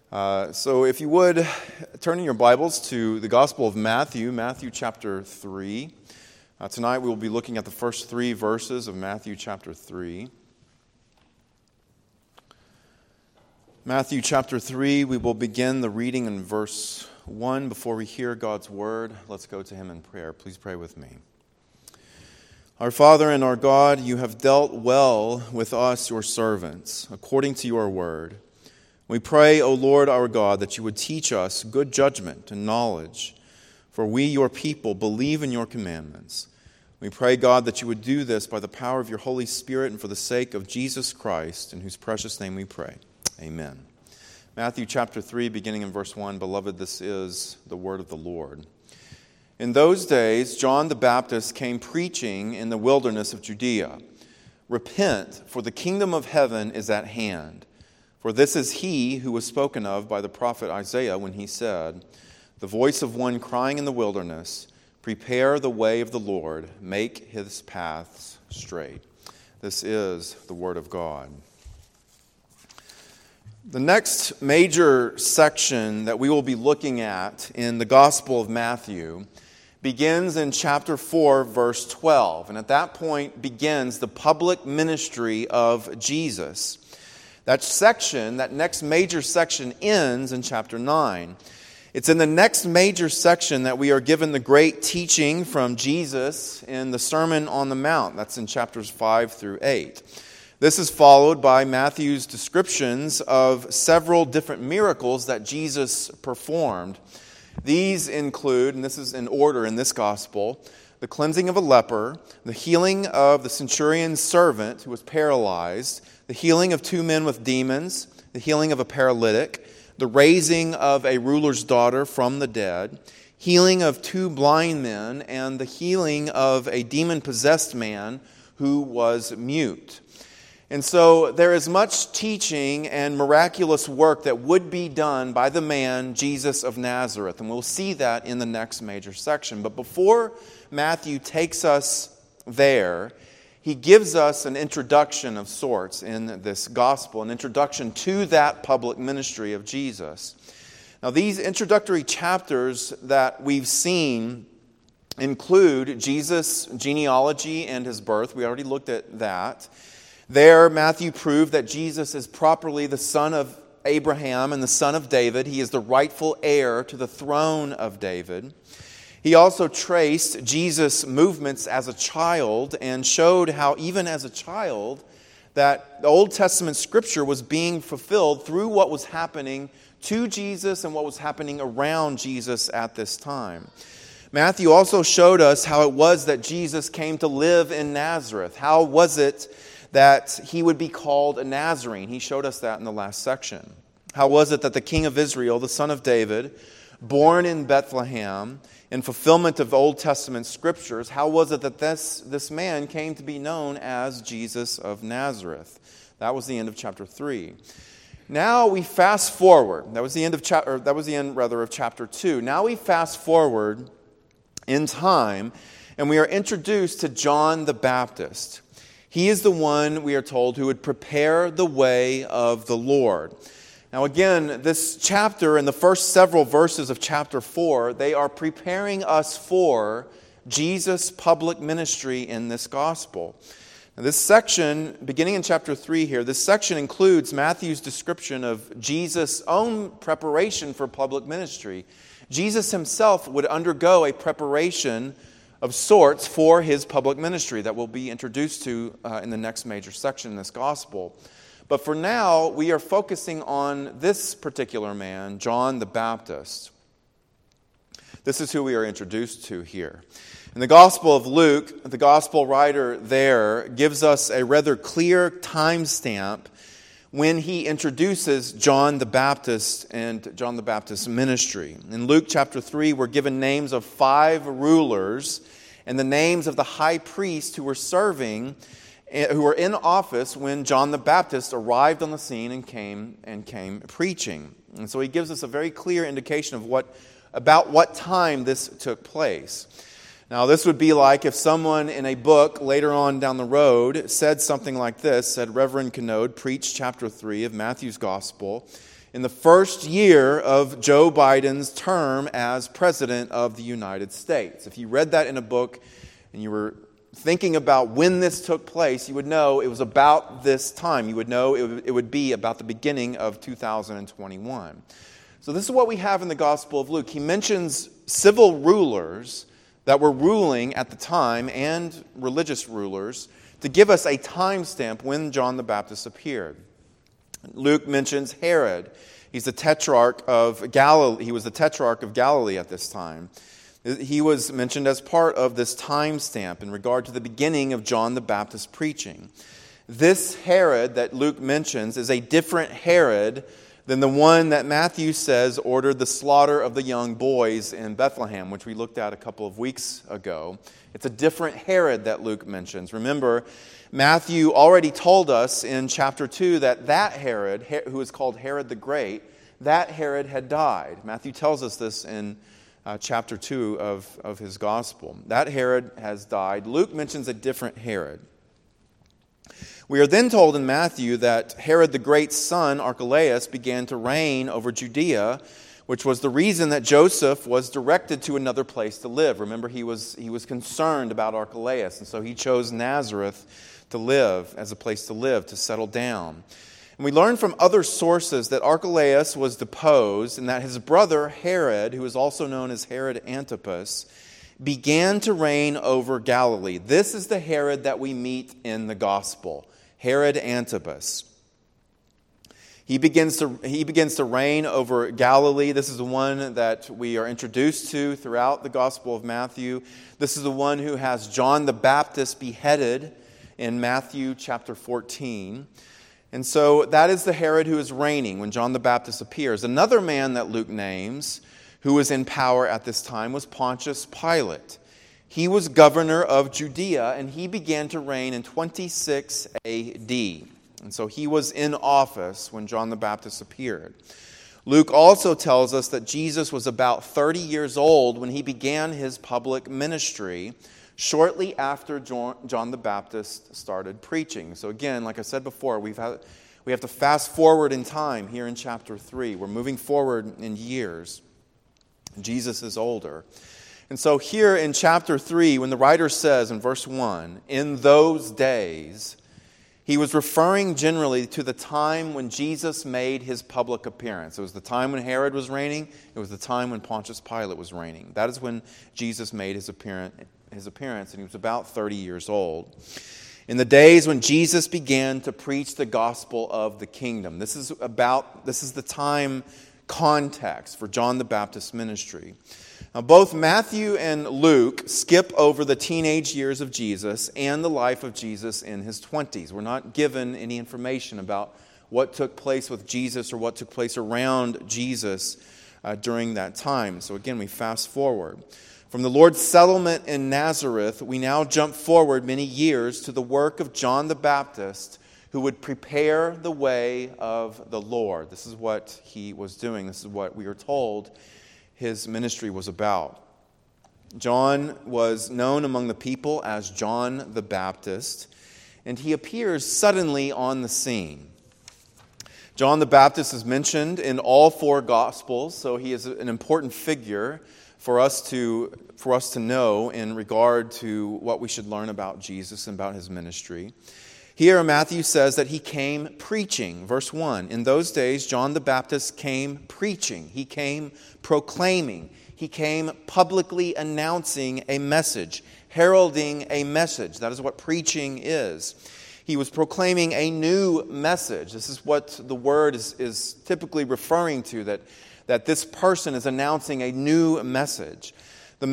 So if you would, turn in your Bibles to the Gospel of Matthew, Matthew chapter 3. Tonight we will be looking at the first three verses of Matthew chapter 3. Matthew chapter 3, we will begin the reading in verse 1. Before we hear God's word, let's go to Him in prayer. Please pray with me. Our Father and our God, you have dealt well with us, your servants, according to your word. We pray, O Lord our God, that you would teach us good judgment and knowledge, for we, your people, believe in your commandments. We pray, God, that you would do this by the power of your Holy Spirit and for the sake of Jesus Christ, in whose precious name we pray. Amen. Matthew chapter 3, beginning in verse 1, Beloved, this is the word of the Lord. In those days, John the Baptist came preaching in the wilderness of Judea. Repent, for the kingdom of heaven is at hand. For this is he who was spoken of by the prophet Isaiah when he said, The voice of one crying in the wilderness, Prepare the way of the Lord, make his paths straight. This is the word of God. The next major section that we will be looking at in the Gospel of Matthew begins in chapter 4, verse 12. And at that point begins the public ministry of Jesus. That section, that next major section, ends in chapter 9. It's in the next major section that we are given the great teaching from Jesus in the Sermon on the Mount. That's in chapters 5 through 8. This is followed by Matthew's descriptions of several different miracles that Jesus performed. These include, and this is in order in this gospel, the cleansing of a leper, the healing of the centurion's servant who was paralyzed, the healing of two men with demons, the healing of a paralytic, the raising of a ruler's daughter from the dead, healing of two blind men, and the healing of a demon-possessed man who was mute. And so there is much teaching and miraculous work that would be done by the man Jesus of Nazareth. And we'll see that in the next major section. But before Matthew takes us there, he gives us an introduction of sorts in this gospel, an introduction to that public ministry of Jesus. Now, these introductory chapters that we've seen include Jesus' genealogy and his birth. We already looked at that. There, Matthew proved that Jesus is properly the son of Abraham and the son of David. He is the rightful heir to the throne of David. He also traced Jesus' movements as a child and showed how even as a child that the Old Testament Scripture was being fulfilled through what was happening to Jesus and what was happening around Jesus at this time. Matthew also showed us how it was that Jesus came to live in Nazareth. How was it that he would be called a Nazarene? He showed us that in the last section. How was it that the King of Israel, the son of David, born in Bethlehem, in fulfillment of Old Testament scriptures, how was it that this man came to be known as Jesus of Nazareth? That was the end of chapter 3. Now we fast forward. That was the end of chapter 2. Now we fast forward in time, and we are introduced to John the Baptist. He is the one, we are told, who would prepare the way of the Lord. Now again, this chapter and the first several verses of chapter 4, they are preparing us for Jesus' public ministry in this gospel. Now this section, beginning in chapter 3 here, this section includes Matthew's description of Jesus' own preparation for public ministry. Jesus himself would undergo a preparation of sorts for his public ministry that we'll be introduced to in the next major section in this gospel. But for now, we are focusing on this particular man, John the Baptist. This is who we are introduced to here. In the Gospel of Luke, the Gospel writer there gives us a rather clear timestamp when he introduces John the Baptist and John the Baptist's ministry. In Luke chapter 3, we're given names of 5 rulers and the names of the high priests who were in office when John the Baptist arrived on the scene and came preaching. And so he gives us a very clear indication of about what time this took place. Now, this would be like if someone in a book later on down the road said something like this, said Reverend Canode preached chapter 3 of Matthew's Gospel in the first year of Joe Biden's term as President of the United States. If you read that in a book and you were thinking about when this took place, you would know it was about this time. You would know it would be about the beginning of 2021. So this is what we have in the Gospel of Luke. He mentions civil rulers that were ruling at the time and religious rulers to give us a timestamp when John the Baptist appeared. Luke mentions Herod. He's the tetrarch of Galilee. He was the tetrarch of Galilee at this time. He was mentioned as part of this timestamp in regard to the beginning of John the Baptist's preaching. This Herod that Luke mentions is a different Herod than the one that Matthew says ordered the slaughter of the young boys in Bethlehem, which we looked at a couple of weeks ago. It's a different Herod that Luke mentions. Remember, Matthew already told us in chapter 2 that Herod, who is called Herod the Great, that Herod had died. Matthew tells us this in chapter 2 of his gospel. That Herod has died. Luke mentions a different Herod. We are then told in Matthew that Herod the Great's son, Archelaus, began to reign over Judea, which was the reason that Joseph was directed to another place to live. Remember, he was concerned about Archelaus, and so he chose Nazareth to live as a place to live, to settle down. And we learn from other sources that Archelaus was deposed and that his brother Herod, who is also known as Herod Antipas, began to reign over Galilee. This is the Herod that we meet in the gospel, Herod Antipas. He begins to reign over Galilee. This is the one that we are introduced to throughout the Gospel of Matthew. This is the one who has John the Baptist beheaded in Matthew chapter 14. And so that is the Herod who is reigning when John the Baptist appears. Another man that Luke names who was in power at this time was Pontius Pilate. He was governor of Judea, and he began to reign in 26 A.D. And so he was in office when John the Baptist appeared. Luke also tells us that Jesus was about 30 years old when he began his public ministry, shortly after John the Baptist started preaching. So again, like I said before, we have to fast forward in time here in chapter 3. We're moving forward in years. Jesus is older. And so here in chapter 3, when the writer says in verse 1, in those days, he was referring generally to the time when Jesus made his public appearance. It was the time when Herod was reigning. It was the time when Pontius Pilate was reigning. That is when Jesus made his appearance, and he was about 30 years old. In the days when Jesus began to preach the gospel of the kingdom. This is the time context for John the Baptist's ministry. Now, both Matthew and Luke skip over the teenage years of Jesus and the life of Jesus in his 20s. We're not given any information about what took place with Jesus or what took place around Jesus during that time. So again, we fast forward. From the Lord's settlement in Nazareth, we now jump forward many years to the work of John the Baptist, who would prepare the way of the Lord. This is what he was doing. This is what we are told his ministry was about. John was known among the people as John the Baptist, and he appears suddenly on the scene. John the Baptist is mentioned in all four Gospels, so he is an important figure for us to know in regard to what we should learn about Jesus and about his ministry. Here Matthew says that he came preaching. Verse 1, in those days John the Baptist came preaching. He came proclaiming. He came publicly announcing a message, heralding a message. That is what preaching is. He was proclaiming a new message. This is what the word is typically referring to, that this person is announcing a new message. The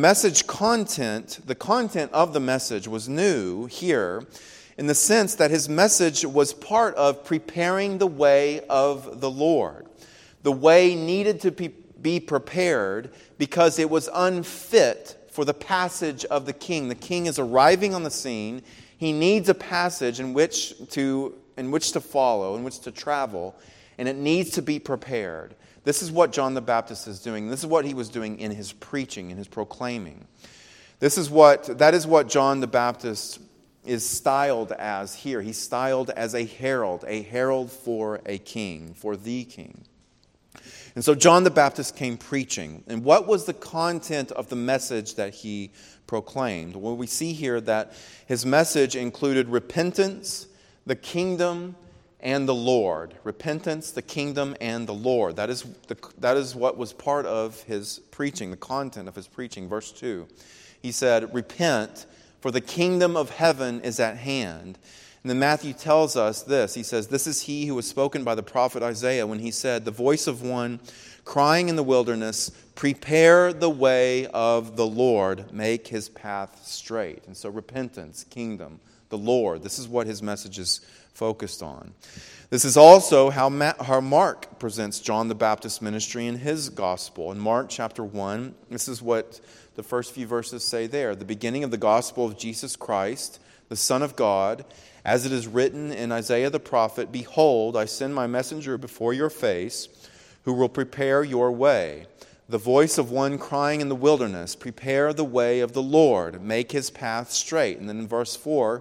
content of the message was new here, in the sense that his message was part of preparing the way of the Lord. The way needed to be prepared because it was unfit for the passage of the king. The king is arriving on the scene. He needs a passage in which to follow, in which to travel, and it needs to be prepared. This is what John the Baptist is doing. This is what he was doing in his preaching, in his proclaiming. That is what John the Baptist is styled as here. He's styled as a herald for a king, for the king. And so John the Baptist came preaching. And what was the content of the message that he proclaimed? Well, we see here that his message included repentance, the kingdom, and the Lord. Repentance, the kingdom, and the Lord. That is what was part of his preaching, the content of his preaching. Verse 2, he said, "Repent, for the kingdom of heaven is at hand." And then Matthew tells us this. He says, "This is he who was spoken by the prophet Isaiah when he said, 'The voice of one crying in the wilderness, prepare the way of the Lord, make his path straight.'" And so repentance, kingdom, the Lord, this is what his message is focused on. This is also how Mark presents John the Baptist's ministry in his gospel. In Mark chapter 1, this is what the first few verses say there. "The beginning of the gospel of Jesus Christ, the Son of God, as it is written in Isaiah the prophet, 'Behold, I send my messenger before your face, who will prepare your way. The voice of one crying in the wilderness, prepare the way of the Lord, make his path straight.'" And then in verse 4,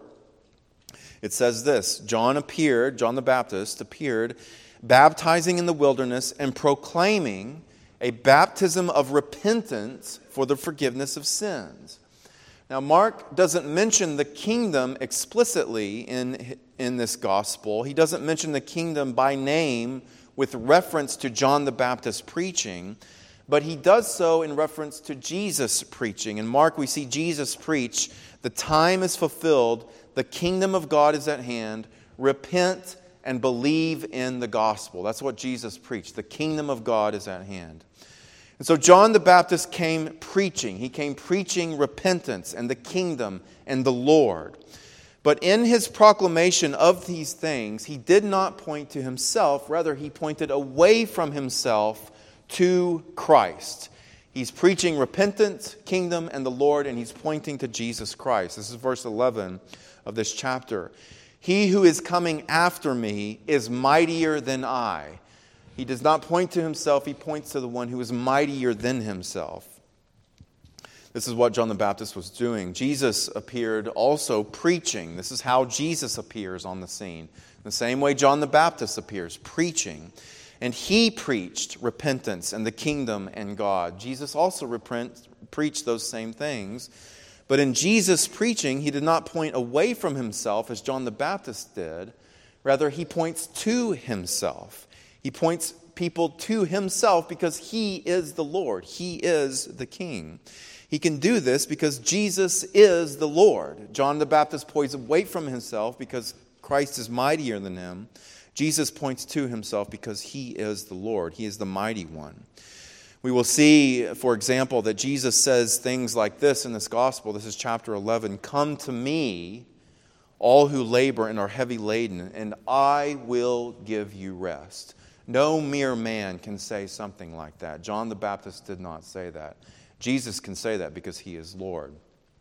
it says this, John the Baptist appeared, baptizing in the wilderness and proclaiming a baptism of repentance for the forgiveness of sins. Now, Mark doesn't mention the kingdom explicitly in this gospel. He doesn't mention the kingdom by name with reference to John the Baptist preaching, but he does so in reference to Jesus preaching. In Mark, we see Jesus preach, "The time is fulfilled, the kingdom of God is at hand, repent and believe in the gospel." That's what Jesus preached. The kingdom of God is at hand. And so John the Baptist came preaching. He came preaching repentance and the kingdom and the Lord. But in his proclamation of these things, he did not point to himself. Rather, he pointed away from himself to Christ. He's preaching repentance, kingdom, and the Lord, and he's pointing to Jesus Christ. This is verse 11 of this chapter. "He who is coming after me is mightier than I." He does not point to himself, he points to the one who is mightier than himself. This is what John the Baptist was doing. Jesus appeared also preaching. This is how Jesus appears on the scene. The same way John the Baptist appears, preaching. And he preached repentance and the kingdom and God. Jesus also preached those same things. But in Jesus' preaching, he did not point away from himself as John the Baptist did. Rather, he points to himself. He points people to himself because he is the Lord. He is the King. He can do this because Jesus is the Lord. John the Baptist points away from himself because Christ is mightier than him. Jesus points to himself because he is the Lord. He is the mighty one. We will see, for example, that Jesus says things like this in this gospel. This is chapter 11. "Come to me, all who labor and are heavy laden, and I will give you rest." No mere man can say something like that. John the Baptist did not say that. Jesus can say that because he is Lord.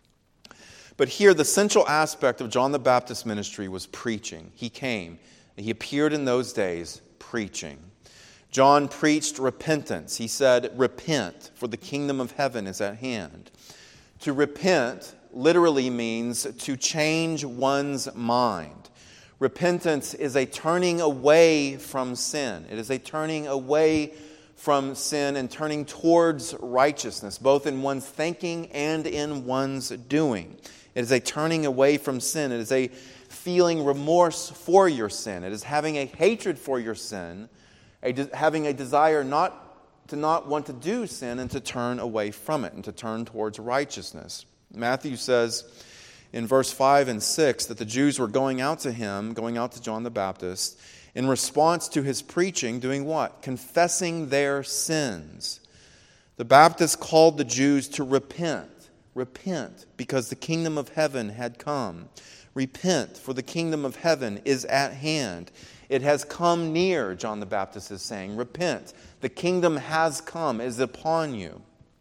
But here, the central aspect of John the Baptist's ministry was preaching. He came. He appeared in those days preaching. John preached repentance. He said, "Repent, for the kingdom of heaven is at hand." To repent literally means to change one's mind. Repentance is a turning away from sin. It is a turning away from sin and turning towards righteousness, both in one's thinking and in one's doing. It is a turning away from sin. It is a feeling remorse for your sin. It is having a hatred for your sin, having a desire not want to do sin and to turn away from it and to turn towards righteousness. Matthew says in verse 5 and 6 that the Jews were going out to John the Baptist, in response to his preaching, doing what? Confessing their sins. The Baptist called the Jews to repent. Repent, because the kingdom of heaven had come. Repent, for the kingdom of heaven is at hand. It has come near, John the Baptist is saying. Repent. The kingdom has come, is upon you.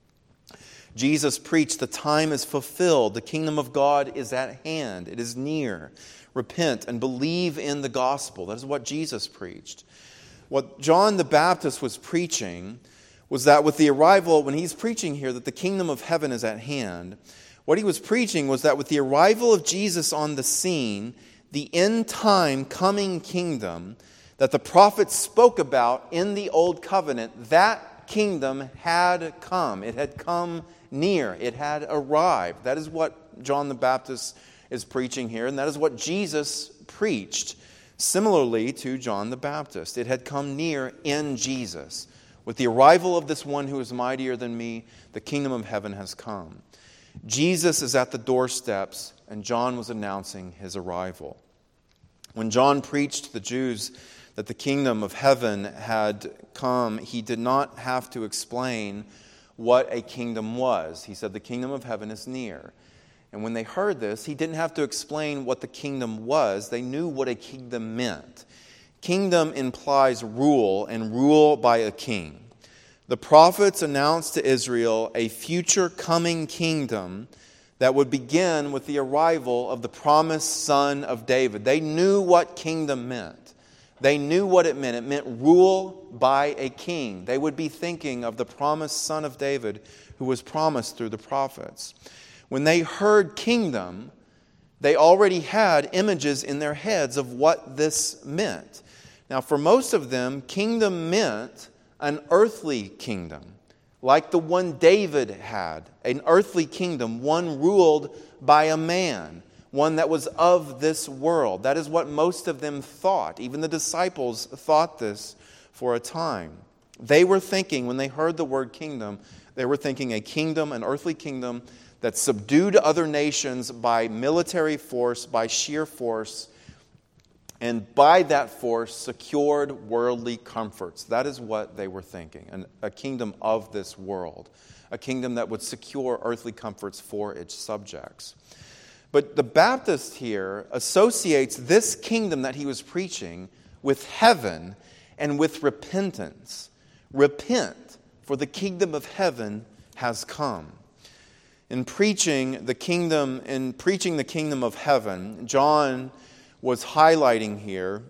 Jesus preached, the time is fulfilled. The kingdom of God is at hand. It is near. Repent and believe in the gospel. That is what Jesus preached. What John the Baptist was preaching was that with the arrival, when he's preaching here that the kingdom of heaven is at hand, what he was preaching was that with the arrival of Jesus on the scene, the end time coming kingdom, that the prophets spoke about in the Old Covenant, that kingdom had come. It had come near. It had arrived. That is what John the Baptist is preaching here, and that is what Jesus preached. Similarly to John the Baptist, it had come near in Jesus. With the arrival of this one who is mightier than me, the kingdom of heaven has come. Jesus is at the doorsteps, and John was announcing his arrival. When John preached to the Jews that the kingdom of heaven had come, he did not have to explain what a kingdom was. He said, the kingdom of heaven is near. And when they heard this, he didn't have to explain what the kingdom was. They knew what a kingdom meant. Kingdom implies rule, and rule by a king. The prophets announced to Israel a future coming kingdom that would begin with the arrival of the promised son of David. They knew what kingdom meant. They knew what it meant. It meant rule by a king. They would be thinking of the promised son of David who was promised through the prophets. When they heard kingdom, they already had images in their heads of what this meant. Now, for most of them, kingdom meant an earthly kingdom, like the one David had, an earthly kingdom, one ruled by a man, one that was of this world. That is what most of them thought. Even the disciples thought this for a time. They were thinking, when they heard the word kingdom, they were thinking a kingdom, an earthly kingdom, that subdued other nations by military force, by sheer force, and by that force secured worldly comforts. That is what they were thinking, a kingdom of this world, a kingdom that would secure earthly comforts for its subjects. But the Baptist here associates this kingdom that he was preaching with heaven and with repentance. Repent, for the kingdom of heaven has come. In preaching the kingdom of heaven, John was highlighting here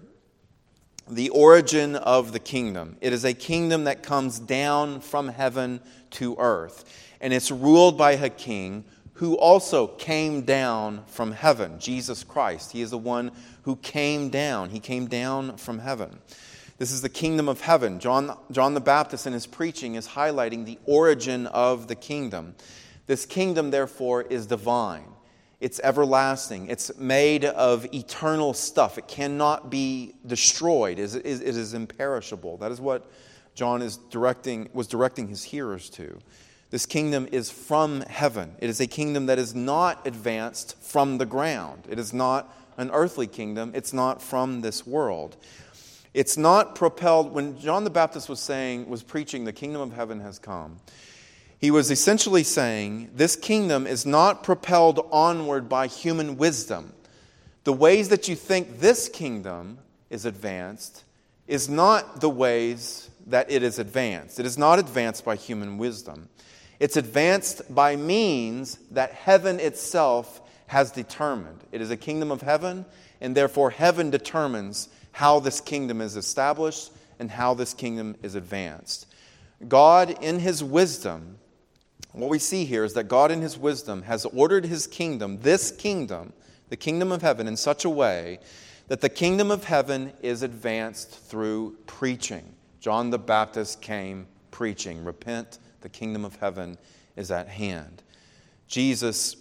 the origin of the kingdom. It is a kingdom that comes down from heaven to earth, and it's ruled by a king who also came down from heaven, Jesus Christ. He is the one who came down. He came down from heaven. This is the kingdom of heaven. John the Baptist in his preaching is highlighting the origin of the kingdom. This kingdom, therefore, is divine. It's everlasting. It's made of eternal stuff. It cannot be destroyed. It is imperishable. That is what John was directing his hearers to. This kingdom is from heaven. It is a kingdom that is not advanced from the ground. It is not an earthly kingdom. It's not from this world. It's not propelled. When John the Baptist was preaching, the kingdom of heaven has come, he was essentially saying, this kingdom is not propelled onward by human wisdom. The ways that you think this kingdom is advanced is not the ways that it is advanced. It is not advanced by human wisdom. It's advanced by means that heaven itself has determined. It is a kingdom of heaven, and therefore heaven determines how this kingdom is established and how this kingdom is advanced. God, in his wisdom, what we see here is that God in his wisdom has ordered his kingdom, this kingdom, the kingdom of heaven, in such a way that the kingdom of heaven is advanced through preaching. John the Baptist came preaching, repent, the kingdom of heaven is at hand. Jesus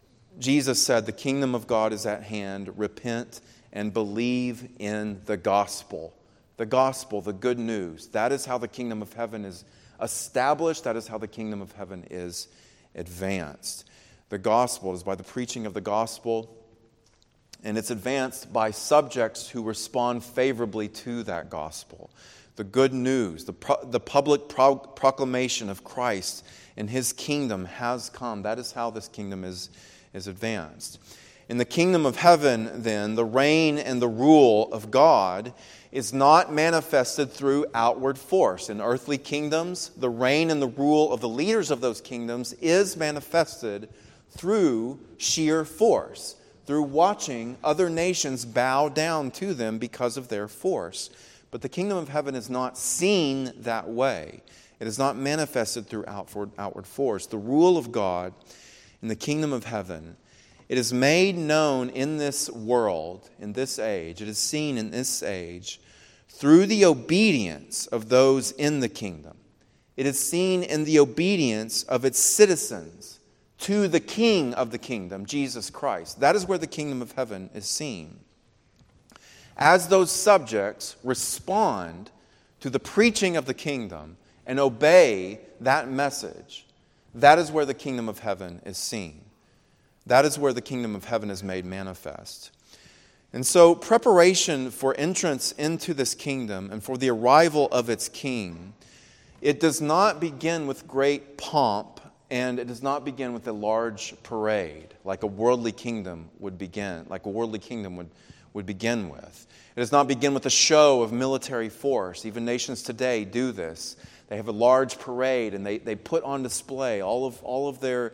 said, the kingdom of God is at hand, repent and believe in the gospel. The gospel, the good news. That is how the kingdom of heaven is established. That is how the kingdom of heaven is advanced. The gospel is by the preaching of the gospel, and it's advanced by subjects who respond favorably to that gospel. The good news, the public proclamation of Christ and his kingdom has come. That is how this kingdom is advanced. In the kingdom of heaven, then, the reign and the rule of God is not manifested through outward force. In earthly kingdoms, the reign and the rule of the leaders of those kingdoms is manifested through sheer force, through watching other nations bow down to them because of their force. But the kingdom of heaven is not seen that way. It is not manifested through outward force. The rule of God in the kingdom of heaven, it is made known in this world, in this age. It is seen in this age through the obedience of those in the kingdom. It is seen in the obedience of its citizens to the King of the kingdom, Jesus Christ. That is where the kingdom of heaven is seen. As those subjects respond to the preaching of the kingdom and obey that message, that is where the kingdom of heaven is seen. That is where the kingdom of heaven is made manifest. And so preparation for entrance into this kingdom and for the arrival of its king, it does not begin with great pomp, and it does not begin with a large parade like a worldly kingdom would begin, would begin with. It does not begin with a show of military force. Even nations today do this. They have a large parade and they put on display all of their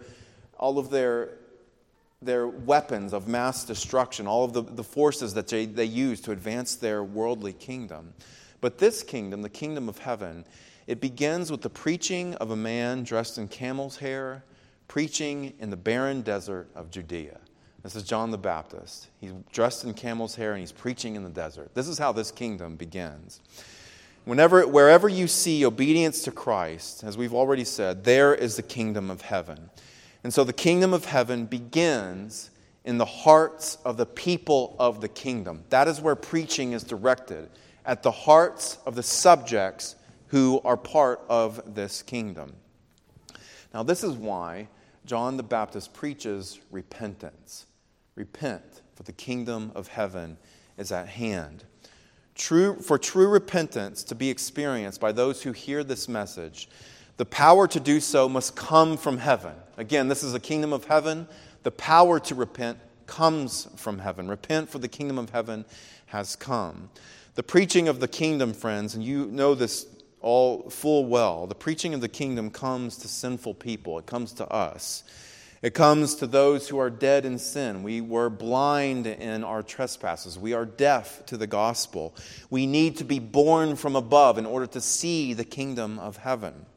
weapons of mass destruction, all of the forces that they use to advance their worldly kingdom. But this kingdom, the kingdom of heaven, it begins with the preaching of a man dressed in camel's hair, preaching in the barren desert of Judea. This is John the Baptist. He's dressed in camel's hair and he's preaching in the desert. This is how this kingdom begins. Wherever you see obedience to Christ, as we've already said, there is the kingdom of heaven. And so the kingdom of heaven begins in the hearts of the people of the kingdom. That is where preaching is directed, at the hearts of the subjects who are part of this kingdom. Now, this is why John the Baptist preaches repentance. Repent, for the kingdom of heaven is at hand. For true repentance to be experienced by those who hear this message, the power to do so must come from heaven. Again, this is a kingdom of heaven. The power to repent comes from heaven. Repent, for the kingdom of heaven has come. The preaching of the kingdom, friends, and you know this all full well, the preaching of the kingdom comes to sinful people. It comes to us. It comes to those who are dead in sin. We were blind in our trespasses. We are deaf to the gospel. We need to be born from above in order to see the kingdom of heaven.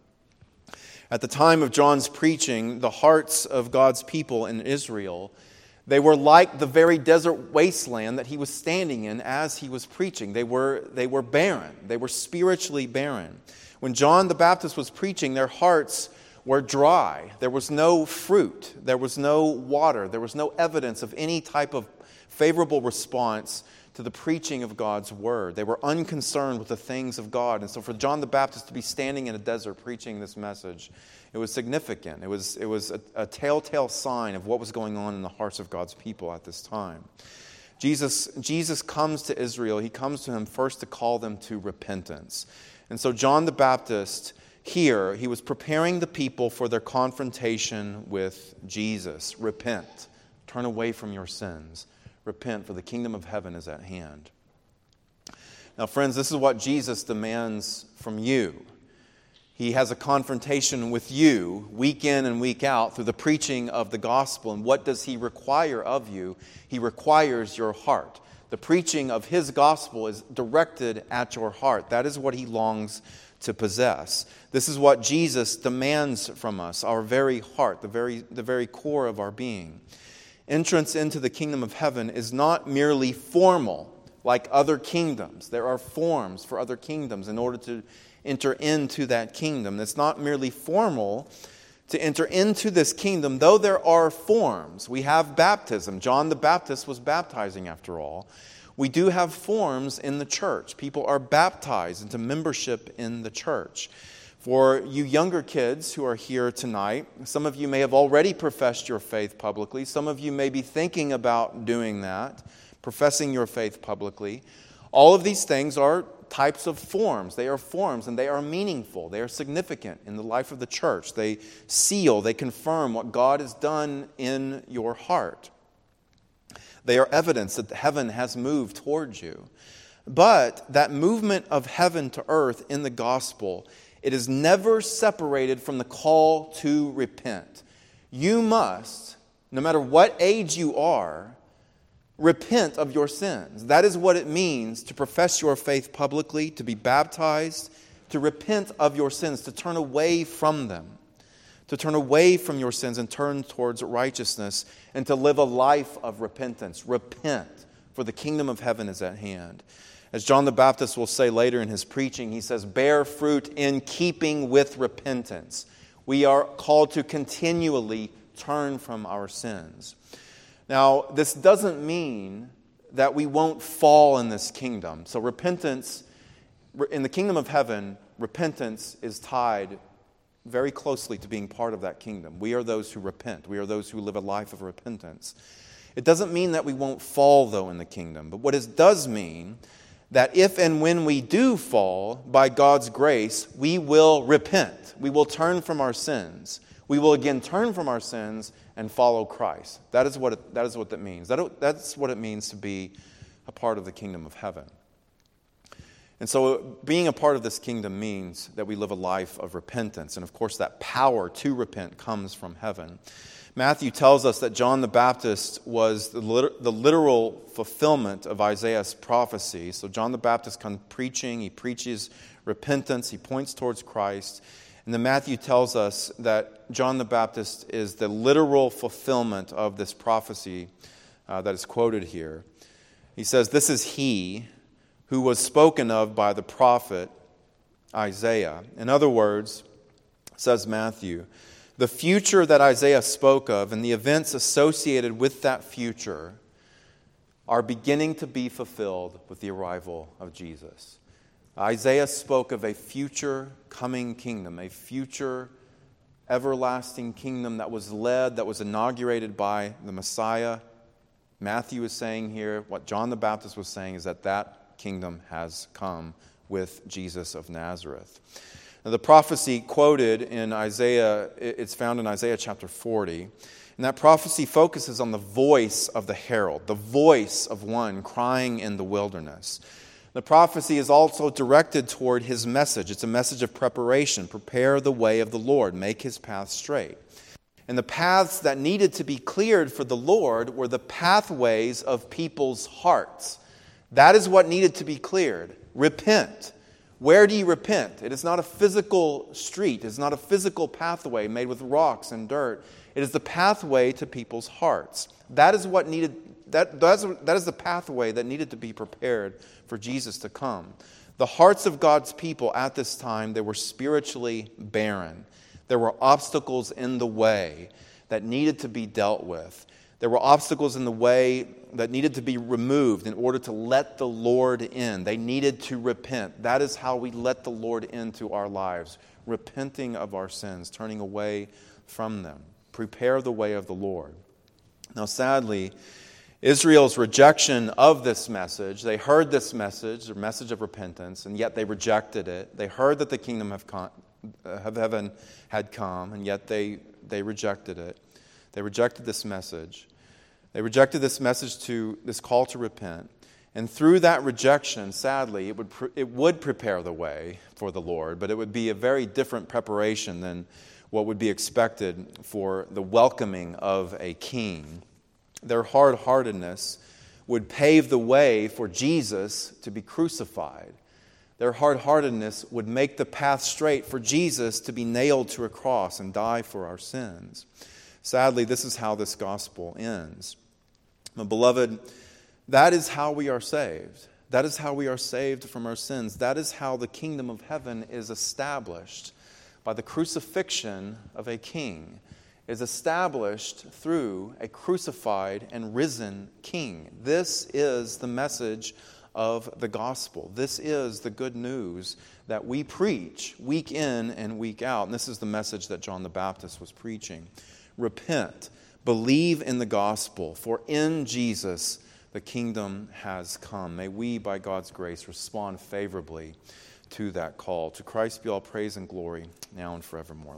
At the time of John's preaching, the hearts of God's people in Israel, they were like the very desert wasteland that he was standing in as he was preaching. They were barren. They were spiritually barren. When John the Baptist was preaching, their hearts were dry. There was no fruit. There was no water. There was no evidence of any type of favorable response to the preaching of God's word. They were unconcerned with the things of God. And so for John the Baptist to be standing in a desert preaching this message, it was significant. It was a telltale sign of what was going on in the hearts of God's people at this time. Jesus comes to Israel. He comes to him first to call them to repentance. And so John the Baptist here, he was preparing the people for their confrontation with Jesus. Repent. Turn away from your sins. Repent, for the kingdom of heaven is at hand. Now, friends, this is what Jesus demands from you. He has a confrontation with you week in and week out through the preaching of the gospel. And what does he require of you? He requires your heart. The preaching of his gospel is directed at your heart. That is what he longs to possess. This is what Jesus demands from us, our very heart, the very core of our being. Entrance into the kingdom of heaven is not merely formal like other kingdoms. There are forms for other kingdoms in order to enter into that kingdom. It's not merely formal to enter into this kingdom, though there are forms. We have baptism. John the Baptist was baptizing after all. We do have forms in the church. People are baptized into membership in the church. For you younger kids who are here tonight, some of you may have already professed your faith publicly. Some of you may be thinking about doing that, professing your faith publicly. All of these things are types of forms. They are forms and they are meaningful. They are significant in the life of the church. They seal, they confirm what God has done in your heart. They are evidence that heaven has moved towards you. But that movement of heaven to earth in the gospel, it is never separated from the call to repent. You must, no matter what age you are, repent of your sins. That is what it means to profess your faith publicly, to be baptized, to repent of your sins, to turn away from them, to turn away from your sins and turn towards righteousness, and to live a life of repentance. Repent, for the kingdom of heaven is at hand. As John the Baptist will say later in his preaching, he says, bear fruit in keeping with repentance. We are called to continually turn from our sins. Now, this doesn't mean that we won't fall in this kingdom. So repentance, in the kingdom of heaven, repentance is tied very closely to being part of that kingdom. We are those who repent. We are those who live a life of repentance. It doesn't mean that we won't fall, though, in the kingdom. But what it does mean that if and when we do fall, by God's grace, we will repent. We will turn from our sins. We will again turn from our sins and follow Christ. That is what that means. That's what it means to be a part of the kingdom of heaven. And so being a part of this kingdom means that we live a life of repentance. And of course, that power to repent comes from heaven. Matthew tells us that John the Baptist was the literal fulfillment of Isaiah's prophecy. So John the Baptist comes preaching, he preaches repentance, he points towards Christ. And then Matthew tells us that John the Baptist is the literal fulfillment of this prophecy that is quoted here. He says, this is he who was spoken of by the prophet Isaiah. In other words, says Matthew, the future that Isaiah spoke of and the events associated with that future are beginning to be fulfilled with the arrival of Jesus. Isaiah spoke of a future coming kingdom, a future everlasting kingdom that was inaugurated by the Messiah. Matthew is saying here, what John the Baptist was saying is that kingdom has come with Jesus of Nazareth. Now, the prophecy quoted in Isaiah, it's found in Isaiah chapter 40. And that prophecy focuses on the voice of the herald, the voice of one crying in the wilderness. The prophecy is also directed toward his message. It's a message of preparation. Prepare the way of the Lord. Make his path straight. And the paths that needed to be cleared for the Lord were the pathways of people's hearts. That is what needed to be cleared. Repent. Where do you repent? It is not a physical street. It is not a physical pathway made with rocks and dirt. It is the pathway to people's hearts. That is what needed. That is the pathway that needed to be prepared for Jesus to come. The hearts of God's people at this time, they were spiritually barren. There were obstacles in the way that needed to be dealt with. There were obstacles in the way that needed to be removed in order to let the Lord in. They needed to repent. That is how we let the Lord into our lives. Repenting of our sins, turning away from them. Prepare the way of the Lord. Now, sadly, Israel's rejection of this message, they heard this message, the message of repentance, and yet they rejected it. They heard that the kingdom of heaven had come, and yet they rejected it. They rejected this message. They rejected this message to this call to repent. And through that rejection, sadly, it would prepare the way for the Lord, but it would be a very different preparation than what would be expected for the welcoming of a king. Their hard-heartedness would pave the way for Jesus to be crucified. Their hard-heartedness would make the path straight for Jesus to be nailed to a cross and die for our sins. Sadly, this is how this gospel ends. My beloved, that is how we are saved. That is how we are saved from our sins. That is how the kingdom of heaven is established, by the crucifixion of a king. It is established through a crucified and risen king. This is the message of the gospel. This is the good news that we preach week in and week out. And this is the message that John the Baptist was preaching. Repent, believe in the gospel, for in Jesus the kingdom has come. May we, by God's grace, respond favorably to that call. To Christ be all praise and glory, now and forevermore.